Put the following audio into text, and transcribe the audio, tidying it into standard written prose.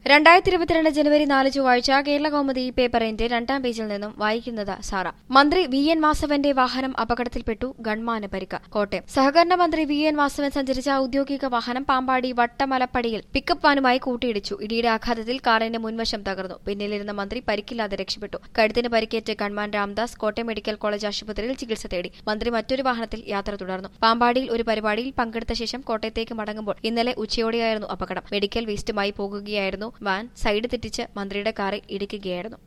2022 ജനുവരി 4 ചൊവ്വാഴ്ച കേരള കൗമുദി പേപ്പറിന്റെ 2ാം പേജിൽ നിന്നും വായിക്കുന്നത് സാറ. മന്ത്രി വി എൻ വാസവന്റെ വാഹനം അപകടത്തിൽപ്പെട്ടു, ഗൺമാന് പരിക്ക്. കോട്ടയം സഹകരണ മന്ത്രി വി എൻ വാസവൻ സഞ്ചരിച്ച ഔദ്യോഗിക വാഹനം പാമ്പാടി വട്ടമലപ്പടിയിൽ പിക്കപ്പ് വാനുമായി കൂട്ടിയിടിച്ചു. ഇടിയുടെ ആഘാതത്തിൽ കാറിന്റെ മുൻവശം തകർന്നു. പിന്നിലിരുന്ന മന്ത്രി പരിക്കില്ലാതെ രക്ഷപ്പെട്ടു. കഴുത്തിന് പരിക്കേറ്റ് gunman Ramdas Kottayam medical college ആശുപത്രിയിൽ ചികിത്സ തേടി. മന്ത്രി മറ്റൊരു വാഹനത്തിൽ യാത്ര തുടർന്നു. പാമ്പാടിയിൽ ഒരു പരിപാടിയിൽ പങ്കെടുത്ത ശേഷം കോട്ടയത്തേക്ക് മടങ്ങുമ്പോൾ ഇന്നലെ ഉച്ചയോടെയായിരുന്നു അപകടം. മെഡിക്കൽ വേസ്റ്റുമായി പോകുകയായിരുന്നു വാൻ. സൈഡ് തെറ്റിച്ച് മന്ത്രിയുടെ കാറിൽ ഇടിക്കുകയായിരുന്നു.